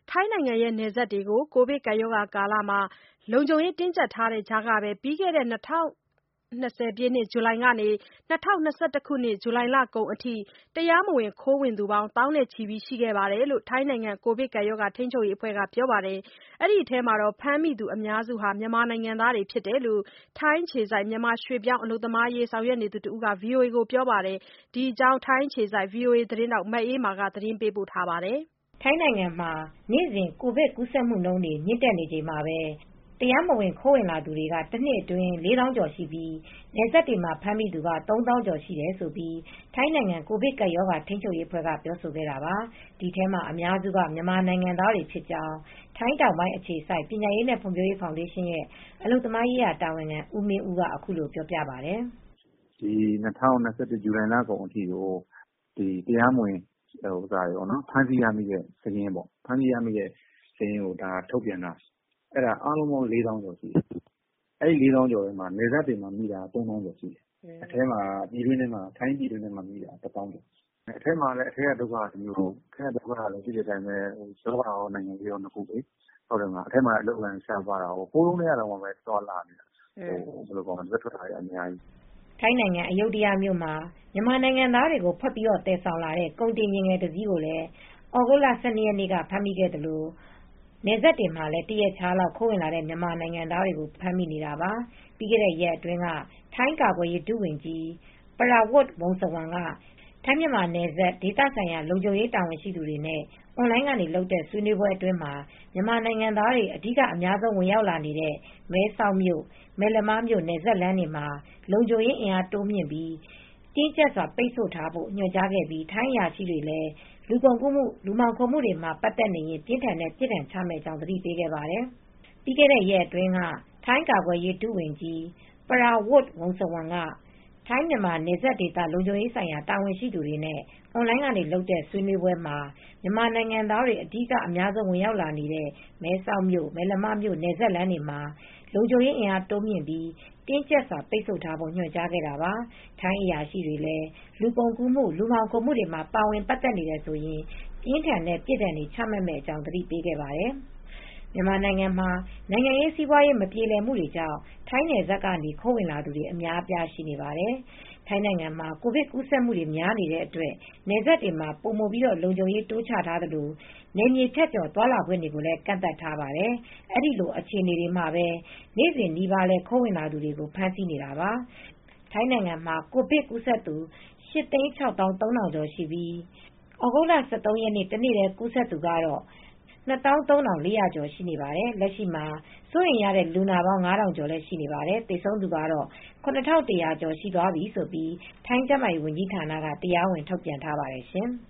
ထိုင်းနိုင်ငံနယ်စပ်တွေကို ကိုဗစ်ကပ်ရောဂါကာလ လုံခြုံရေးတင်းကြပ်ထားတဲ့ကြားကပဲ ပြီးခဲ့တဲ့ ၂၀၂၀ ဇူလိုင်ကနေ ၂၀၂၁ ခုနှစ် ဇူလိုင်လကုန်အထိ တရားမဝင်ခိုးဝင်သူ သောင်းနဲ့ချီရှိခဲ့တယ်လို့ ထိုင်းနိုင်ငံ ကိုဗစ်ကပ်ရောဂါထိန်းချုပ်ရေးအဖွဲ့က ပြောပါတယ်။ အဲဒီထဲမှာ ဖမ်းမိသူအများစုဟာ မြန်မာနိုင်ငံသားတွေဖြစ်တယ်လို့ ထိုင်းအခြေစိုက် မြန်မာရွှေ့ပြောင်းအလုပ်သမားအရေးဆောင်ရွက်နေသူတဦးက ဗွီအိုအေကိုပြောပါတယ်။ ဒီအကြောင်း ထိုင်းအခြေစိုက် ဗွီအိုအေသတင်းထောက် မအေးအေးမာက သတင်းပေးပို့ထားပါတယ်။ ထိုင်းနိုင်ငံမှာ နေ့စဉ်ကိုဗစ်ကူးစက်မှုနှုန်းတွေမြင့်တက်နေချိန်မှာပဲ တရားမဝင်ခိုးဝင်လာသူတွေက တနှစ်အတွင်း ၄ သောင်းကျော်ရှိပြီး နယ်စပ်တွေမှာ ဖမ်းမိသူက ၃ သောင်းကျော်ရှိတယ်လို့ ထိုင်းနိုင်ငံ ကိုဗစ်ကပ်ရောဂါထိန်းချုပ်ရေးအဖွဲ့က ပြောဆိုခဲ့တာပါ။ ဒီထဲမှာအများစုက မြန်မာနိုင်ငံသားတွေဖြစ်ကြောင်း ထိုင်းတောင်ပိုင်းအခြေစိုက် ပညာရေးနဲ့ ဖွံ့ဖြိုးရေးဖောင်ဒေးရှင်းရဲ့ အလုပ်သမားရေးရာတာဝန်ခံ ဦးမင်းဦးက အခုလိုပြောပြပါတယ်။ "၂၀၂၁ ဇူလိုင်လကုန်အထိကို တရားမဝင်ဖမ်းဆီးရမိတဲ့စာရင်းကိုထုတ်ပြန်တာ အားလုံးပေါင်း ၄ သောင်းကျော်ရှိတယ်။ အဲဒီ ၄ သောင်းကျော်ထဲမှာ နယ်စပ်တွေမှာမိတာ ၃ သောင်းကျော်ရှိတယ်။ အထဲမှာ ထိုင်းပြည်တွင်းထဲမှာမိတာ ၁ သောင်းကျော်။ အထဲမှာလည်း အထဲကဒုက္ခကတမျိုး၊ အထဲကဒုက္ခကသိတဲ့အတိုင်းပဲ ရောဂါရော နိုင်ငံရေးရော နှစ်ခုလေ။ အထဲမှာအလုပ်အကိုင်ရှားပါးတာကို ဟိုတုန်းကတည်းကသွားလာနေတာ ဒီဘက်ထွက်တာတွေအများကြီး။ " ထိုင်းနိုင်ငံ အယုဒ္ဓယမြို့မှာ မြန်မာနိုင်ငံသားတွေကို ဖွတ်ပြီးသယ်ဆောင်လာတဲ့ ကုန်တင်ယာဉ်ငယ်တစီးကိုလည်း သြဂုတ်လ ၁၂ ရက်နေ့က ဖမ်းမိခဲ့သလို နယ်စပ်တွေမှာလည်း တရက်ခြားလောက် ခိုးဝင်လာတဲ့ မြန်မာနိုင်ငံသားတွေကို ဖမ်းမိနေတာပါ။ ပြီးခဲ့တဲ့ရက်အတွင်းက ထိုင်းကာကွယ်ရေး ဒုဝန်ကြီး Prawit Wongsuwon က ထိုင်းမြန်မာနယ်စပ် ဒေသဆိုင်ရာလုံခြုံရေးတာဝန်ရှိသူတွေနဲ့ အွန်လိုင်းကနေလုပ်တဲ့ဆွေးနွေးပွဲအတွင်းမှာ မြန်မာနိုင်ငံသားတွေ အဓိကအများဆုံးဝင်ရောက်လာနေတဲ့ မဲဆောက်မြို့ မယ်လမမြို့ နယ်စပ်လမ်းတွေမှာ လုံခြုံရေးအင်အားတိုးမြှင့်ပြီး တင်းကြပ်စွာပိတ်ဆို့ထားဖို့ ညွှန်ကြားခဲ့ပြီး ထိုင်းအရာရှိတွေလည်း လူကုန်ကူးမှု လူမှောင်ခိုမှုတွေမှာ ပတ်သက်နေရင် ပြင်းထန်တဲ့ပြစ်ဒဏ်ချမယ့်အကြောင်း သတိပေးခဲ့ပါတယ်။ ပြီးခဲ့တဲ့ရက်အတွင်းက ထိုင်းကာကွယ်ရေး ဒုဝန်ကြီး Prawit Wongsuwon က ထိုင်းမြန်မာနယ်စပ်ဒေသ လုံခြုံရေးဆိုင်ရာတာဝန်ရှိသူတွေနဲ့ အွန်လိုင်းကနေလုပ်တဲ့ဆွေးနွေးပွဲမှာ မြန်မာနိုင်ငံသားတွေ အဓိကအများဆုံးဝင်ရောက်လာနေတဲ့ မဲဆောက်မြို့ မယ်လမမြို့ နယ်စပ်လမ်းတွေမှာ လုံခြုံရေးအင်အားတိုးမြှင့်ပြီး တင်းကြပ်စွာပိတ်ဆို့ထားဖို့ ညွှန်ကြားခဲ့တာပါ။ ထိုင်းအရာရှိတွေလည်း လူကုန်ကူးမှု လူမှောင်ခိုမှုတွေမှာ ပါဝင်ပတ်သက်နေတယ်ဆိုရင် ပြင်းထန်တဲ့ပြစ်ဒဏ်တွေချမှတ်မယ့်အကြောင်း သတိပေးခဲ့ပါတယ်။ မြန်မာနိုင်ငံမှာ နိုင်ငံရေးစီးပွားရေးမပြေလည်မှုတွေကြောင့် ထိုင်းနယ်စပ်ကနေ ခိုးဝင်လာသူတွေအများအပြားရှိနေပါတယ်။ ထိုင်းနိုင်ငံမှာ ကိုဗစ်ကူးစက်မှုတွေများနေတဲ့အတွက် နယ်စပ်တွေမှာ ပိုမိုလုံခြုံရေးတိုးချထားသလို နယ်မြေဖြတ်ကျော်သွားလာခွင့်တွေကိုလည်း ကန့်သတ်ထားပါတယ်။ အဲဒီလိုအခြေအနေတွေမှာပဲ နေ့စဉ်နီးပါးလည်း ခိုးဝင်လာသူတွေကို ဖမ်းဆီးနေတာပါ။ ထိုင်းနိုင်ငံမှာ ကိုဗစ်ကူးစက်သူ ၈၆၃,၀၀၀ ကျော်ရှိပြီး သြဂုတ်လ ၁၃ ရက်နေ့ တနေ့တည်းကူးစက်သူကတော့ ၂၃,၄၀၀ ကျော်ရှိနေပါတယ်။ လက်ရှိမှာ စိုးရိမ်ရတဲ့လူနာပေါင်း ၅,၀၀၀ ကျော်ရှိနေပါတယ်။ သေဆုံးသူကတော့ ၇,၁၀၀ ကျော်ရှိသွားပြီလို့ ထိုင်းကျန်းမာရေးဝန်ကြီးဌာနက တရားဝင်ထုတ်ပြန်ထားပါတယ်ရှင်။